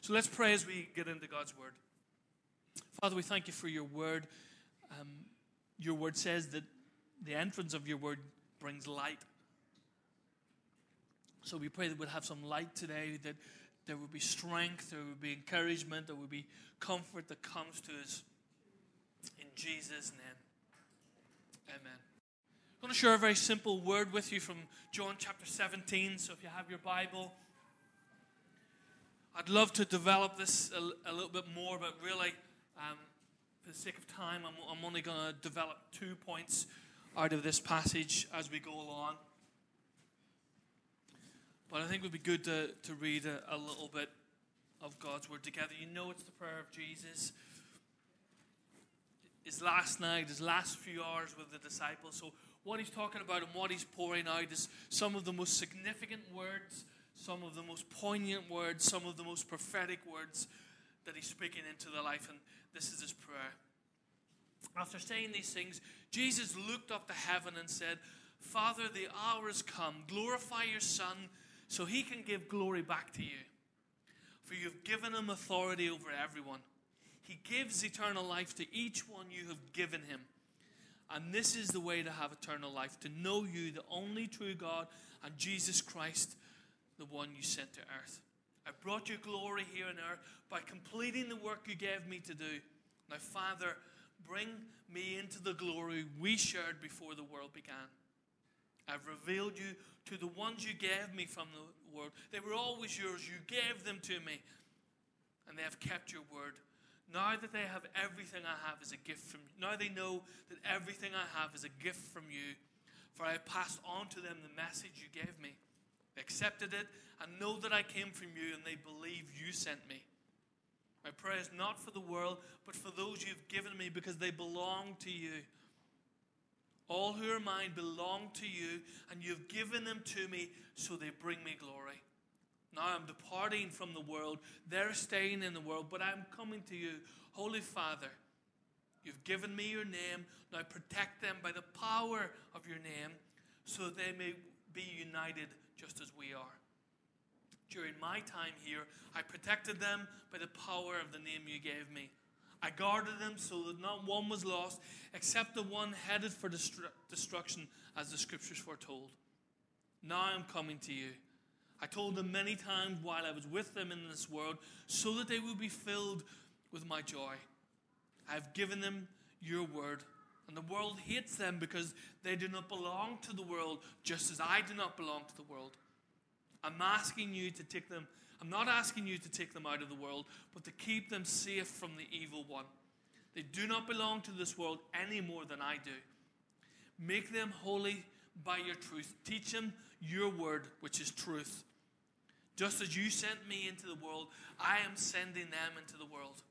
So let's pray as we get into God's word. Father, we thank you for your word. Your word says that the entrance of your word brings light. So we pray that we'll have some light today, that there will be strength, there will be encouragement, there will be comfort that comes to us. In Jesus' name, amen. I'm going to share a very simple word with you from John chapter 17. So if you have your Bible, I'd love to develop this a little bit more, but really, for the sake of time, I'm only going to develop 2 points out of this passage as we go along. But I think it would be good to read a little bit of God's word together. You know it's the prayer of Jesus. His last night, his last few hours with the disciples. So what he's talking about and what he's pouring out is some of the most significant words, some of the most poignant words, some of the most prophetic words that he's speaking into their life. And this is his prayer. After saying these things, Jesus looked up to heaven and said, Father, the hour has come. Glorify your Son, so he can give glory back to you. For you've given him authority over everyone. He gives eternal life to each one you have given him. And this is the way to have eternal life, to know you, the only true God, and Jesus Christ, the one you sent to earth. I brought you glory here on earth by completing the work you gave me to do. Now, Father, bring me into the glory we shared before the world began. I've revealed you to the ones you gave me from the world. They were always yours. You gave them to me. And they have kept your word. Now that they have everything I have is a gift from you. Now they know that everything I have is a gift from you. For I passed on to them the message you gave me. They accepted it and know that I came from you, and they believe you sent me. My prayer is not for the world, but for those you've given me, because they belong to you. All who are mine belong to you, and you've given them to me, so they bring me glory. Now I'm departing from the world. They're staying in the world, but I'm coming to you. Holy Father, you've given me your name. Now protect them by the power of your name, so that they may be united just as we are. During my time here, I protected them by the power of the name you gave me. I guarded them so that not one was lost, except the one headed for destruction, as the scriptures foretold. Now I'm coming to you. I told them many times while I was with them in this world, so that they would be filled with my joy. I have given them your word, and the world hates them because they do not belong to the world, just as I do not belong to the world. I'm not asking you to take them out of the world, but to keep them safe from the evil one. They do not belong to this world any more than I do. Make them holy by your truth. Teach them your word, which is truth. Just as you sent me into the world, I am sending them into the world.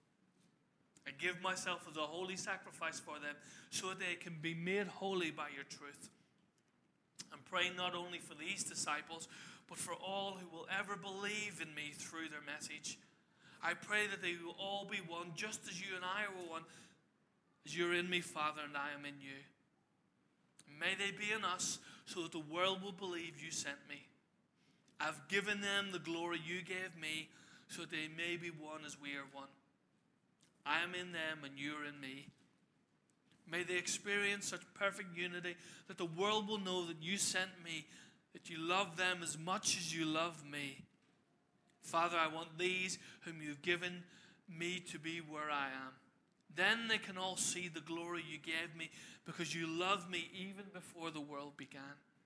I give myself as a holy sacrifice for them, so that they can be made holy by your truth. I'm praying not only for these disciples, but for all who will ever believe in me through their message. I pray that they will all be one, just as you and I are one, as you're in me, Father, and I am in you. May they be in us, so that the world will believe you sent me. I've given them the glory you gave me, so that they may be one as we are one. I am in them, and you are in me. May they experience such perfect unity that the world will know that you sent me, that you love them as much as you love me. Father, I want these whom you've given me to be where I am. Then they can all see the glory you gave me, because you loved me even before the world began.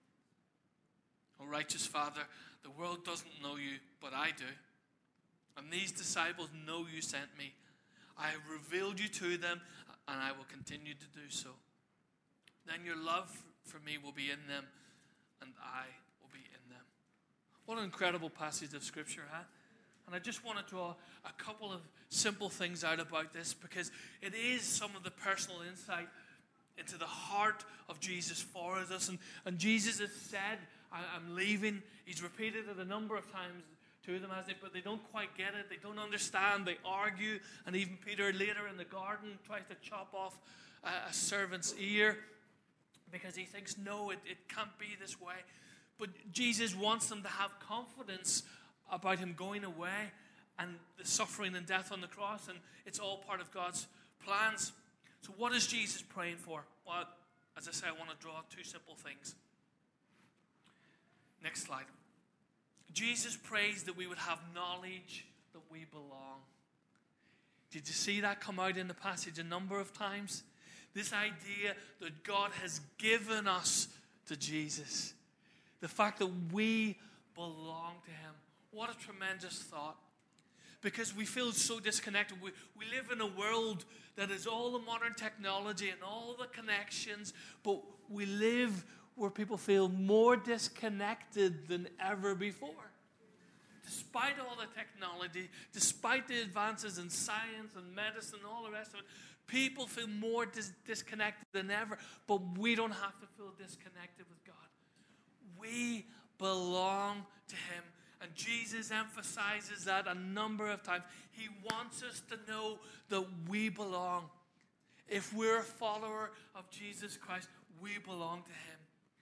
Oh, righteous Father, the world doesn't know you, but I do. And these disciples know you sent me. I have revealed you to them, and I will continue to do so. Then your love for me will be in them, and I will be in them. What an incredible passage of Scripture, huh? And I just want to draw a couple of simple things out about this, because it is some of the personal insight into the heart of Jesus for us. And Jesus has said, I'm leaving. He's repeated it a number of times to them, hasn't he? But they don't quite get it. They don't understand. They argue. And even Peter later in the garden tries to chop off a servant's ear, because he thinks, no, it can't be this way. But Jesus wants them to have confidence about him going away. And the suffering and death on the cross, and it's all part of God's plans. So what is Jesus praying for? Well, as I say, I want to draw two simple things. Next slide. Jesus prays that we would have knowledge that we belong. Did you see that come out in the passage a number of times? This idea that God has given us to Jesus. The fact that we belong to Him. What a tremendous thought. Because we feel so disconnected. We live in a world that is all the modern technology and all the connections, but we live where people feel more disconnected than ever before. Despite all the technology, despite the advances in science and medicine and all the rest of it, people feel more disconnected than ever, but we don't have to feel disconnected with God. We belong to Him. And Jesus emphasizes that a number of times. He wants us to know that we belong. If we're a follower of Jesus Christ, we belong to Him.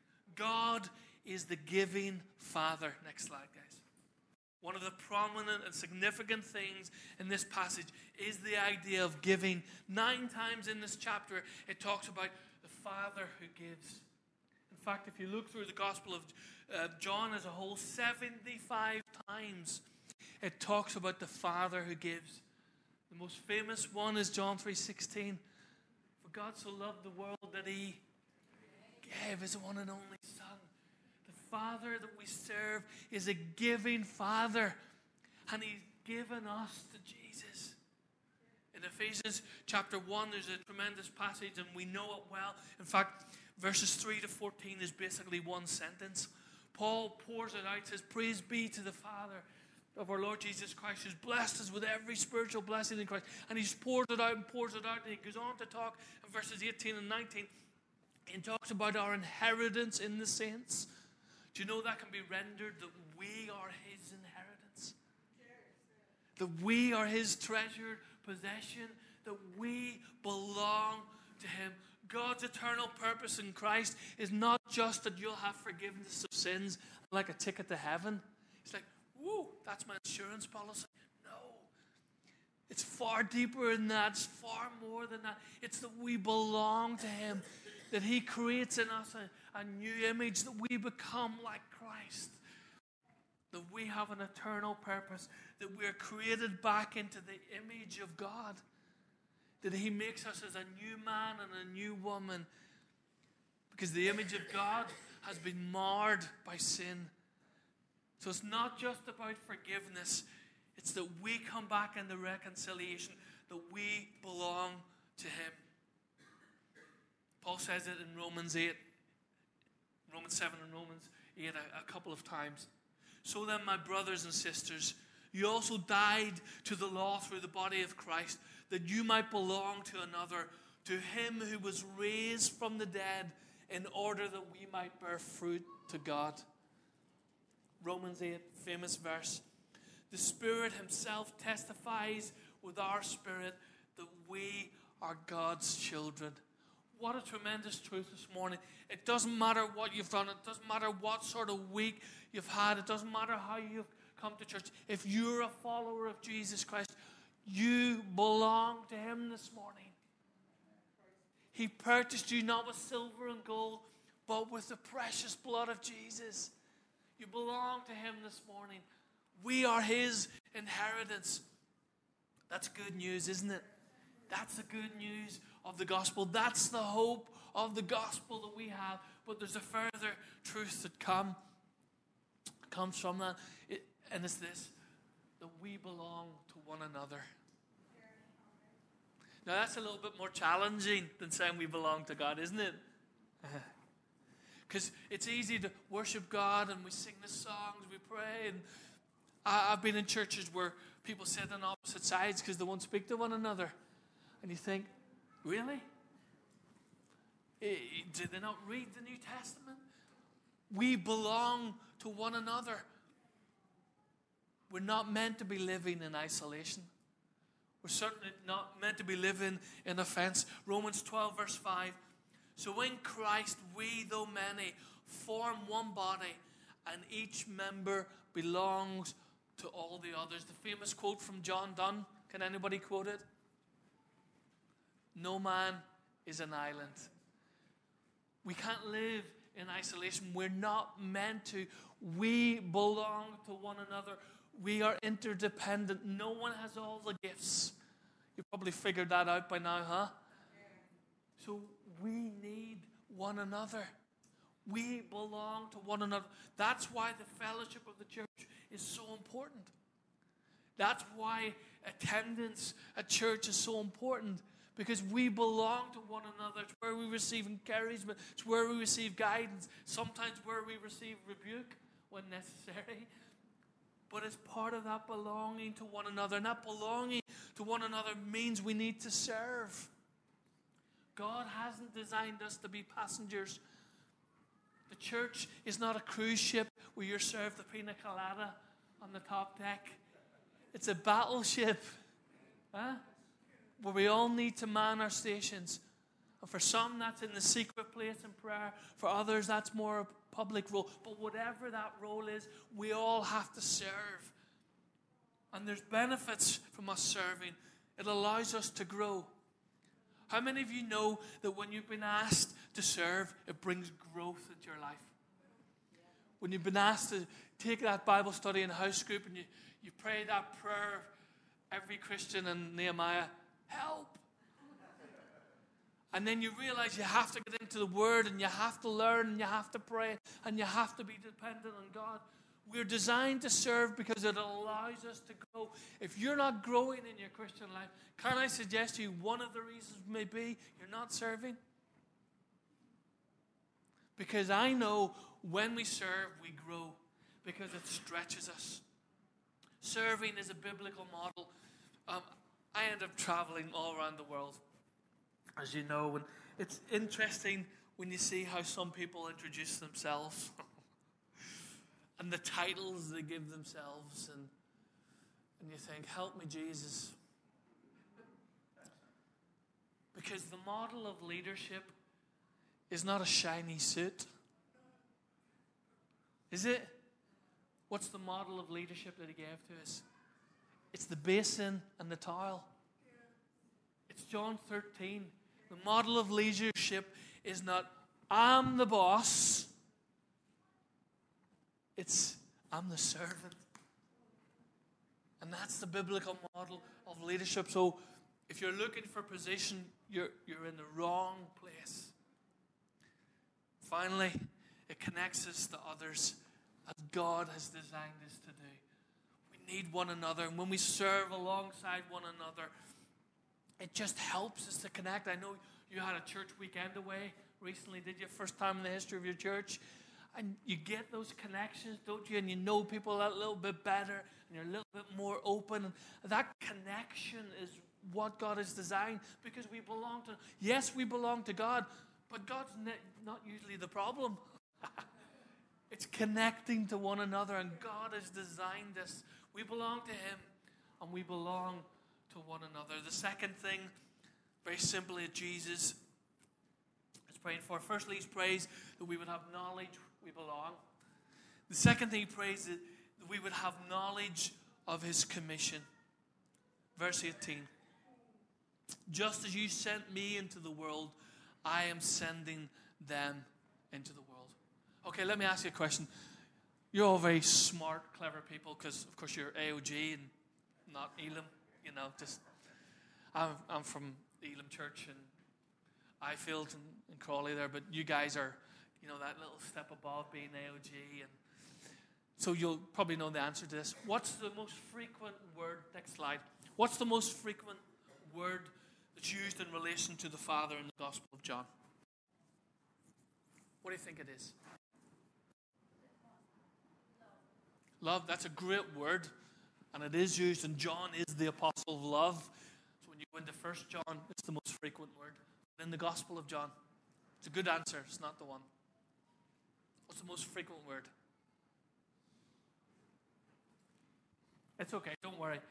God is the giving Father. Next slide, guys. One of the prominent and significant things in this passage is the idea of giving. 9 times in this chapter, it talks about the Father who gives. In fact, if you look through the Gospel of John as a whole, 75 times it talks about the Father who gives. The most famous one is John 3:16. For God so loved the world that He gave His one and only Son. The Father that we serve is a giving Father, and He's given us to Jesus. In Ephesians chapter 1, there's a tremendous passage, and we know it well. In fact, verses 3 to 14 is basically one sentence. Paul pours it out, says, "Praise be to the Father of our Lord Jesus Christ, who's blessed us with every spiritual blessing in Christ." And He's poured it out and pours it out. And He goes on to talk in verses 18 and 19. He talks about our inheritance in the saints. Do you know that can be rendered that we are His inheritance? That we are His treasured possession, that we belong to Him. God's eternal purpose in Christ is not just that you'll have forgiveness of sins like a ticket to heaven. It's like, whoa, that's my insurance policy. No. It's far deeper than that. It's far more than that. It's that we belong to Him, that He creates in us a new image, that we become like Christ, that we have an eternal purpose, that we're created back into the image of God, that He makes us as a new man and a new woman, because the image of God has been marred by sin. So it's not just about forgiveness. It's that we come back in the reconciliation, that we belong to Him. Paul says it in Romans 7 and Romans 8 a couple of times. So then, my brothers and sisters, you also died to the law through the body of Christ, that you might belong to another, to Him who was raised from the dead, in order that we might bear fruit to God. Romans 8, famous verse. The Spirit Himself testifies with our spirit that we are God's children. What a tremendous truth this morning. It doesn't matter what you've done. It doesn't matter what sort of week you've had. It doesn't matter how you've come to church. If you're a follower of Jesus Christ, you belong to Him this morning. He purchased you not with silver and gold, but with the precious blood of Jesus. You belong to Him this morning. We are His inheritance. That's good news, isn't it? That's the good news of the gospel. That's the hope of the gospel that we have. But there's a further truth that comes from that. And it's this, that we belong to one another. Now that's a little bit more challenging than saying we belong to God, isn't it? Because it's easy to worship God and we sing the songs, we pray. And I've been in churches where people sit on opposite sides because they won't speak to one another. And you think, really? Did they not read the New Testament? We belong to one another. We're not meant to be living in isolation. We're certainly not meant to be living in offense. Romans 12, verse 5. So in Christ, we, though many, form one body, and each member belongs to all the others. The famous quote from John Donne. Can anybody quote it? No man is an island. We can't live in isolation. We're not meant to. We belong to one another. We are interdependent. No one has all the gifts. You probably figured that out by now, huh? So we need one another. We belong to one another. That's why the fellowship of the church is so important. That's why attendance at church is so important. Because we belong to one another. It's where we receive encouragement. It's where we receive guidance. Sometimes where we receive rebuke when necessary. But it's part of that belonging to one another. And that belonging to one another means we need to serve. God hasn't designed us to be passengers. The church is not a cruise ship where you're served the pina colada on the top deck. It's a battleship. Huh? Where we all need to man our stations. And for some, that's in the secret place in prayer. For others, that's more a public role. But whatever that role is, we all have to serve. And there's benefits from us serving. It allows us to grow. How many of you know that when you've been asked to serve, it brings growth into your life? When you've been asked to take that Bible study in a house group and you pray that prayer, every Christian in Nehemiah, help. And then you realize you have to get into the Word and you have to learn and you have to pray and you have to be dependent on God. We're designed to serve because it allows us to grow. If you're not growing in your Christian life, can I suggest to you one of the reasons may be you're not serving? Because I know when we serve, we grow because it stretches us. Serving is a biblical model. I end up traveling all around the world, as you know, and it's interesting when you see how some people introduce themselves and the titles they give themselves, and you think, help me, Jesus. Because the model of leadership is not a shiny suit. Is it? What's the model of leadership that he gave to us? It's the basin and the towel. It's John 13. The model of leadership is not, I'm the boss. It's, I'm the servant. And that's the biblical model of leadership. So if you're looking for position, you're in the wrong place. Finally, it connects us to others as God has designed us to do. We need one another. And when we serve alongside one another, it just helps us to connect. I know you had a church weekend away recently, did you? First time in the history of your church. And you get those connections, don't you? And you know people a little bit better, and you're a little bit more open. And that connection is what God has designed, because we belong to, yes, we belong to God, but God's not usually the problem. It's connecting to one another, and God has designed us. We belong to Him, and we belong to one another. The second thing, very simply, Jesus is praying for. Firstly, He prays that we would have knowledge we belong. The second thing He prays that we would have knowledge of His commission. Verse 18. Just as you sent me into the world, I am sending them into the world. Okay, let me ask you a question. You're all very smart, clever people, because of course you're AOG and not Elim. You know, just I'm from Elim Church in Ifield and Crawley there, but you guys are, you know, that little step above being AOG, and so you'll probably know the answer to this. What's the most frequent word? Next slide. What's the most frequent word that's used in relation to the Father in the Gospel of John? What do you think it is? Love. That's a great word, and it is used, and John is the apostle of love. So when you go into 1 John, it's the most frequent word. But in the Gospel of John, it's a good answer. It's not the one. What's the most frequent word? It's okay, don't worry.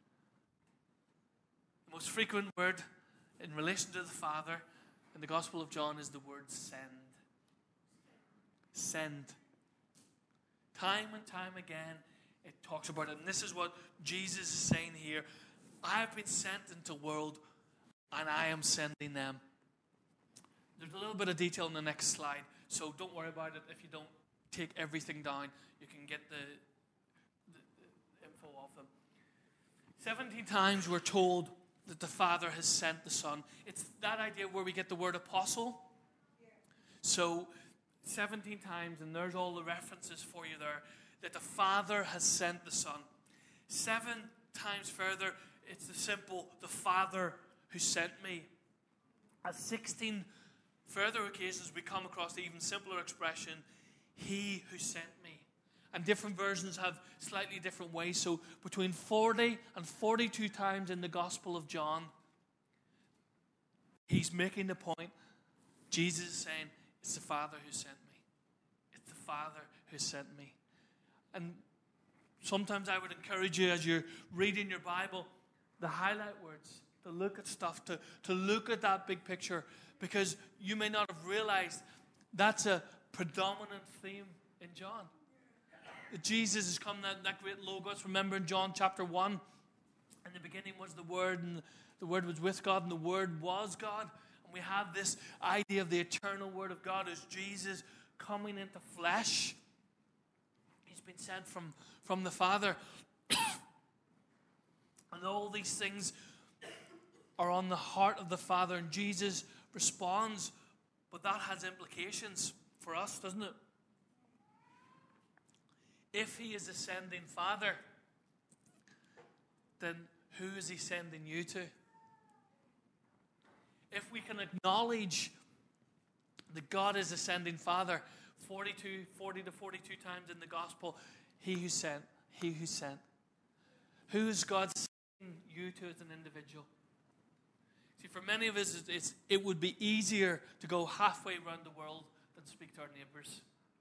The most frequent word in relation to the Father in the Gospel of John is the word send. Send. Time and time again it talks about it. And this is what Jesus is saying here. I have been sent into the world, and I am sending them. There's a little bit of detail in the next slide, so don't worry about it. If you don't take everything down, you can get the info of them. 17 times we're told that the Father has sent the Son. It's that idea where we get the word apostle. So 17 times, and there's all the references for you there, that the Father has sent the Son. 7 times further, it's the simple, the Father who sent me. At 16 further occasions, we come across the even simpler expression, He who sent me. And different versions have slightly different ways. So between 40 and 42 times in the Gospel of John, he's making the point. Jesus is saying, it's the Father who sent me. It's the Father who sent me. And sometimes I would encourage you as you're reading your Bible, the highlight words, to look at stuff, to look at that big picture, because you may not have realized that's a predominant theme in John. Jesus has come, that great logos. Remember in John chapter 1, in the beginning was the Word, and the Word was with God, and the Word was God. And we have this idea of the eternal Word of God as Jesus coming into flesh. He's been sent from the Father. And all these things are on the heart of the Father, and Jesus responds. But that has implications for us, doesn't it? If He is ascending Father, then who is He sending you to? If we can acknowledge that God is ascending Father, 40 to 42 times in the Gospel, He who sent, He who sent. Who is God sending you to as an individual? See, for many of us, it would be easier to go halfway around the world than speak to our neighbours.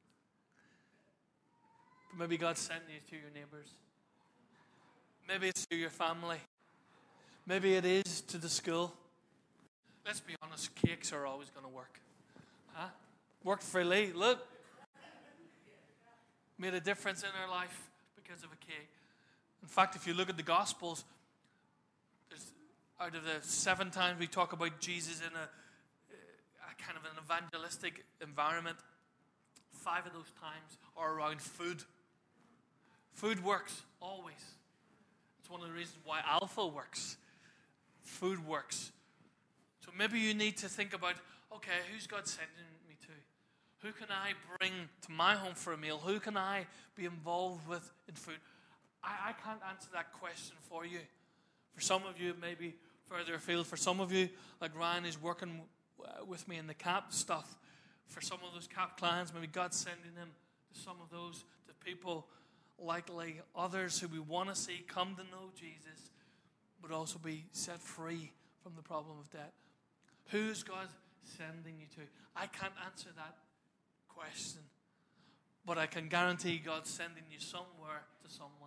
Maybe God sent you to your neighbours. Maybe it's to your family. Maybe it is to the school. Let's be honest, cakes are always going to work. Huh? Worked for Lee. Look. Made a difference in our life because of a cake. In fact, if you look at the Gospels, there's, out of the 7 times we talk about Jesus in a kind of an evangelistic environment, 5 of those times are around food. Food works, always. It's one of the reasons why Alpha works. Food works. So maybe you need to think about, okay, who's God sending me to? Who can I bring to my home for a meal? Who can I be involved with in food? I can't answer that question for you. For some of you, it may be further afield. For some of you, like Ryan is working with me in the CAP stuff. For some of those CAP clients, maybe God's sending them to some of those, to people likely others who we want to see come to know Jesus, but also be set free from the problem of debt. Who's God sending you to? I can't answer that question, but I can guarantee God's sending you somewhere to someone.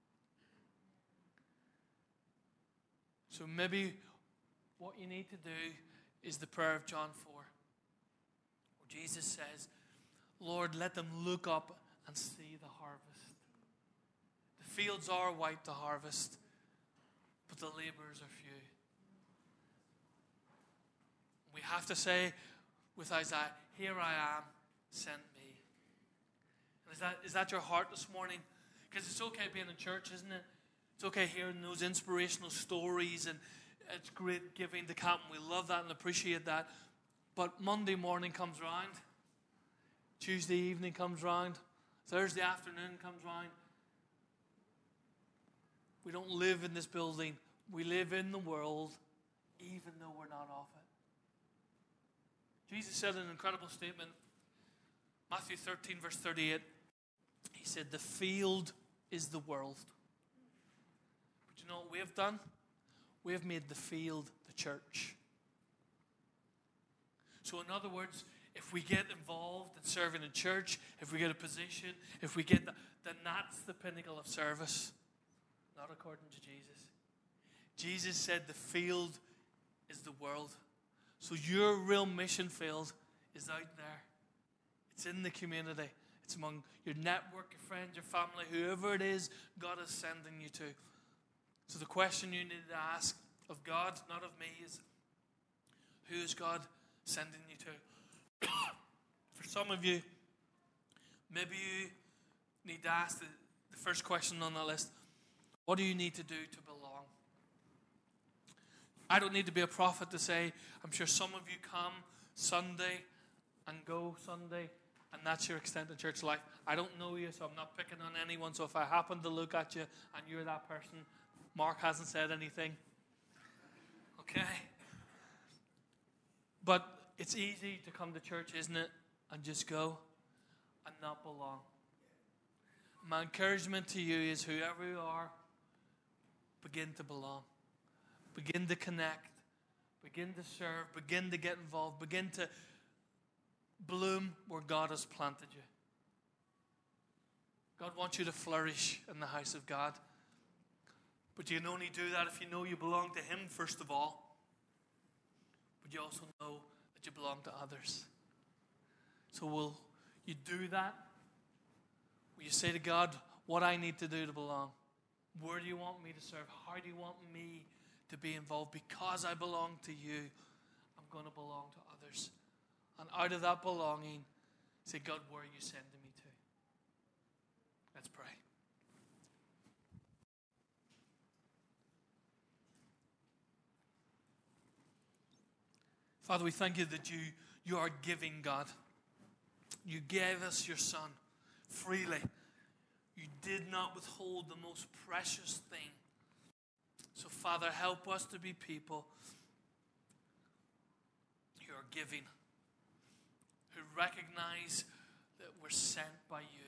So maybe what you need to do is the prayer of John 4, where Jesus says, Lord, let them look up and see the harvest. The fields are white to harvest, but the laborers are few. We have to say with Isaiah, here I am, send me. And is that your heart this morning? Because it's okay being in church, isn't it? It's okay hearing those inspirational stories, and it's great giving to camp, and we love that and appreciate that. But Monday morning comes round, Tuesday evening comes round, Thursday afternoon comes round. We don't live in this building. We live in the world, even though we're not of it. Jesus said an incredible statement, Matthew 13, verse 38. He said, the field is the world. But you know what we have done? We have made the field the church. So in other words, if we get involved in serving in church, if we get a position, if we get that, then that's the pinnacle of service. Not according to Jesus. Jesus said the field is the world. So your real mission field is out there. It's in the community. It's among your network, your friends, your family, whoever it is God is sending you to. So the question you need to ask of God, not of me, is who is God sending you to? For some of you, maybe you need to ask the first question on the list. What do you need to do to belong? I don't need to be a prophet to say, I'm sure some of you come Sunday and go Sunday, and that's your extended church life. I don't know you, so I'm not picking on anyone. So if I happen to look at you and you're that person, Mark hasn't said anything. Okay? But it's easy to come to church, isn't it? And just go and not belong. My encouragement to you is whoever you are, begin to belong. Begin to connect. Begin to serve. Begin to get involved. Begin to bloom where God has planted you. God wants you to flourish in the house of God. But you can only do that if you know you belong to Him, first of all. But you also know that you belong to others. So will you do that? Will you say to God, what I need to do to belong? Where do you want me to serve? How do you want me to be involved? Because I belong to you, I'm going to belong to others. And out of that belonging, say, God, where are you sending me to? Let's pray. Father, we thank you that you are giving, God. You gave us your Son freely. You did not withhold the most precious thing. So, Father, help us to be people who are giving, who recognize that we're sent by you.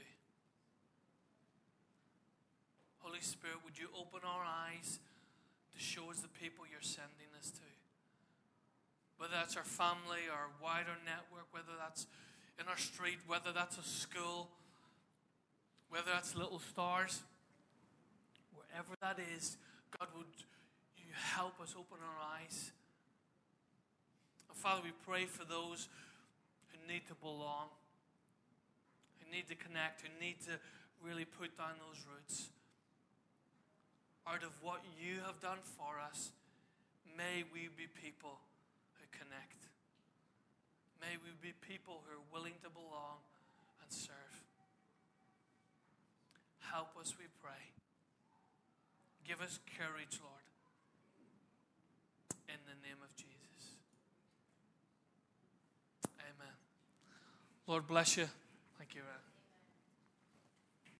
Holy Spirit, would you open our eyes to show us the people you're sending us to? Whether that's our family, our wider network, whether that's in our street, whether that's a school, whether that's Little Stars, wherever that is, God, would you help us open our eyes? And Father, we pray for those who need to belong, who need to connect, who need to really put down those roots. Out of what you have done for us, may we be people who connect. May we be people who are willing to belong and serve. Help us, we pray. Give us courage, Lord. In the name of Jesus. Amen. Lord bless you. Thank you, Ren.